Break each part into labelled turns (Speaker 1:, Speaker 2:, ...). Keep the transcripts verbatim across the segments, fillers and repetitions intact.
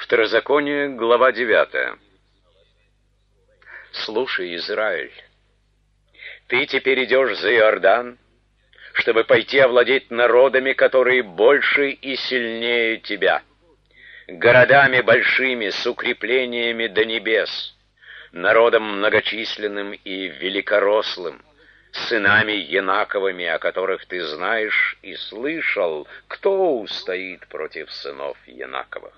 Speaker 1: Второзаконие, глава девятая. Слушай, Израиль, ты теперь идешь за Иордан, чтобы пойти овладеть народами, которые больше и сильнее тебя, городами большими, с укреплениями до небес, народом многочисленным и великорослым, сынами Янаковыми, о которых ты знаешь и слышал, кто устоит против сынов Янаковых.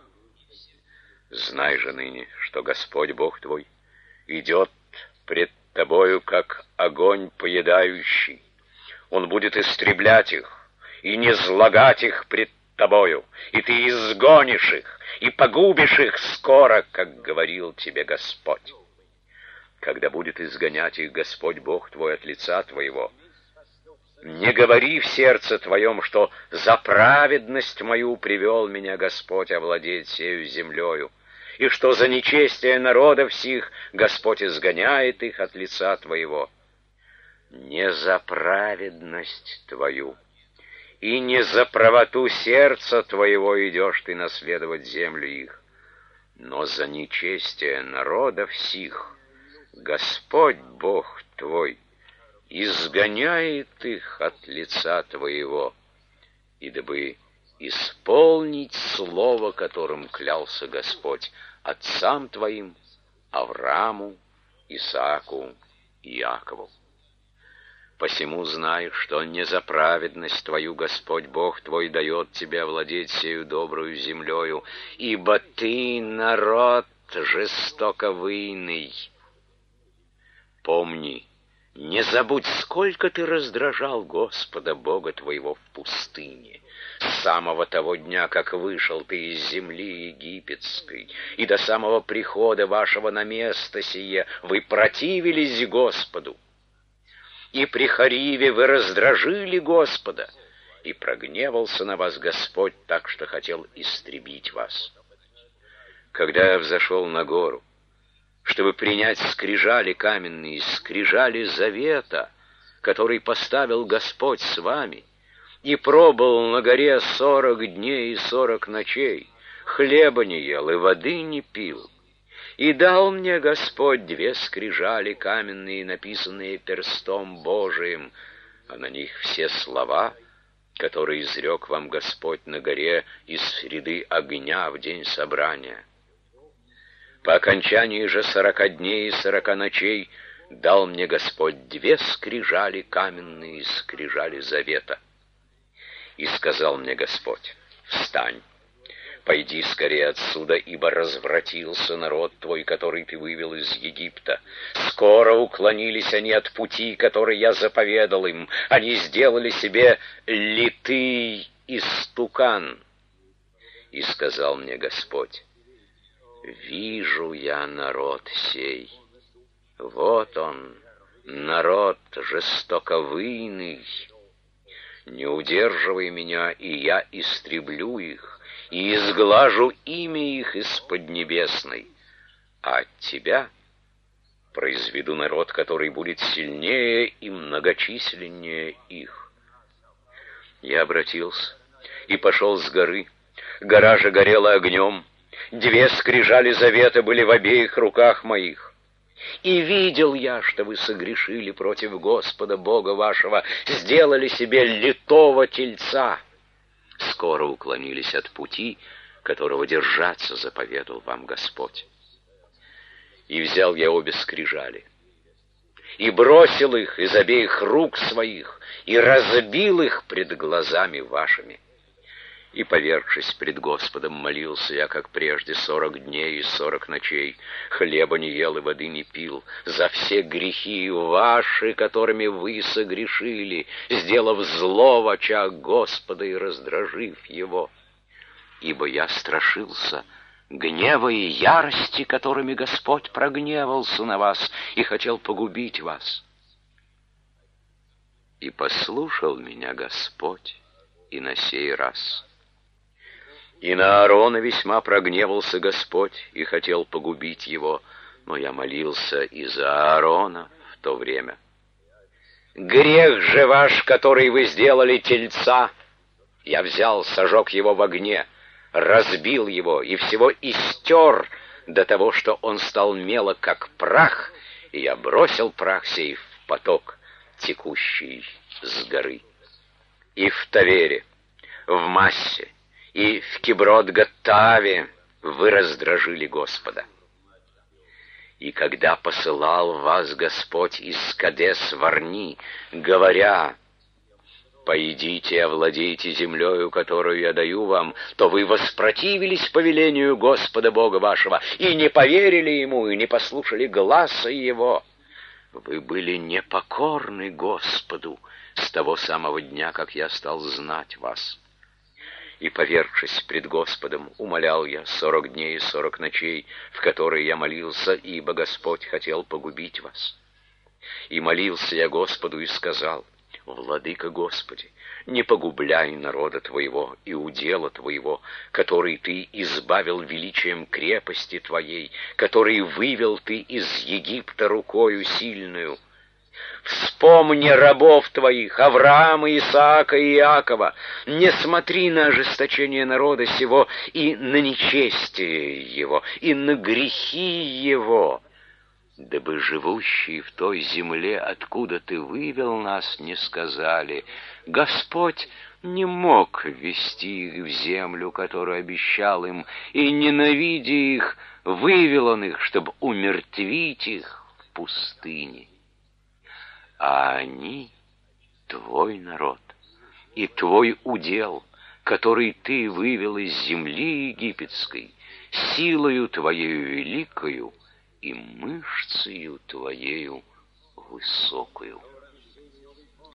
Speaker 1: Знай же ныне, что Господь Бог твой идет пред тобою, как огонь поедающий. Он будет истреблять их и низлагать их пред тобою, и ты изгонишь их и погубишь их скоро, как говорил тебе Господь. Когда будет изгонять их Господь Бог твой от лица твоего, не говори в сердце твоем, что за праведность мою привел меня Господь овладеть сею землею, и что за нечестие народов сих Господь изгоняет их от лица твоего. Не за праведность твою и не за правоту сердца твоего идешь ты наследовать землю их, но за нечестие народов сих Господь Бог твой изгоняет их от лица твоего, и дабы исполнить слово, которым клялся Господь отцам твоим, Аврааму, Исааку и Иакову. Посему знай, что не за праведность твою Господь Бог твой дает тебе владеть сею добрую землею, ибо ты народ жестоковыйный. Помни, не забудь, сколько ты раздражал Господа Бога твоего в пустыне, с самого того дня, как вышел ты из земли египетской, и до самого прихода вашего на место сие вы противились Господу. И при Хариве вы раздражили Господа, и прогневался на вас Господь так, что хотел истребить вас. Когда я взошел на гору, чтобы принять скрижали каменные, скрижали завета, который поставил Господь с вами, и пробыл на горе сорок дней и сорок ночей, хлеба не ел и воды не пил, и дал мне Господь две скрижали каменные, написанные перстом Божиим, а на них все слова, которые изрек вам Господь на горе из среды огня в день собрания. По окончании же сорока дней и сорока ночей дал мне Господь две скрижали каменные, скрижали завета. И сказал мне Господь: встань, пойди скорее отсюда, ибо развратился народ твой, который ты вывел из Египта. Скоро уклонились они от пути, который я заповедал им. Они сделали себе литый истукан. И сказал мне Господь: вижу я народ сей. Вот он, народ жестоковыйный. Не удерживай меня, и я истреблю их, и изглажу имя их из поднебесной. А от тебя произведу народ, который будет сильнее и многочисленнее их. Я обратился и пошел с горы. Гора же горела огнем. Две скрижали завета были в обеих руках моих. И видел я, что вы согрешили против Господа Бога вашего, сделали себе литого тельца. Скоро уклонились от пути, которого держаться заповедал вам Господь. И взял я обе скрижали, и бросил их из обеих рук своих, и разбил их пред глазами вашими. И, повергшись пред Господом, молился я, как прежде, сорок дней и сорок ночей, хлеба не ел и воды не пил, за все грехи ваши, которыми вы согрешили, сделав зло в очах Господа и раздражив его. Ибо я страшился гнева и ярости, которыми Господь прогневался на вас и хотел погубить вас. И послушал меня Господь и на сей раз. И на Аарона весьма прогневался Господь и хотел погубить его, но я молился и за Аарона в то время. Грех же ваш, который вы сделали тельца, я взял, сожег его в огне, разбил его и всего истер до того, что он стал мелок, как прах, и я бросил прах сей в поток, текущий с горы. И в Тавере, в Массе, и в Киброт-Гаттаве вы раздражили Господа. И когда посылал вас Господь из Кадес-Варни, говоря: «Пойдите и овладейте землею, которую я даю вам», то вы воспротивились повелению Господа Бога вашего, и не поверили Ему, и не послушали гласа Его. Вы были непокорны Господу с того самого дня, как я стал знать вас. И, повергшись пред Господом, умолял я сорок дней и сорок ночей, в которые я молился, ибо Господь хотел погубить вас. И молился я Господу и сказал: «Владыка Господи, не погубляй народа Твоего и удела Твоего, который Ты избавил величием крепости Твоей, который вывел Ты из Египта рукою сильную. Вспомни рабов Твоих, Авраама, Исаака и Иакова, не смотри на ожесточение народа сего и на нечестие его, и на грехи его, дабы живущие в той земле, откуда Ты вывел нас, не сказали: Господь не мог ввести их в землю, которую обещал им, и, ненавидя их, вывел Он их, чтобы умертвить их в пустыне. А они — Твой народ и Твой удел, который Ты вывел из земли египетской, силою Твоею великою и мышцею Твоею высокую».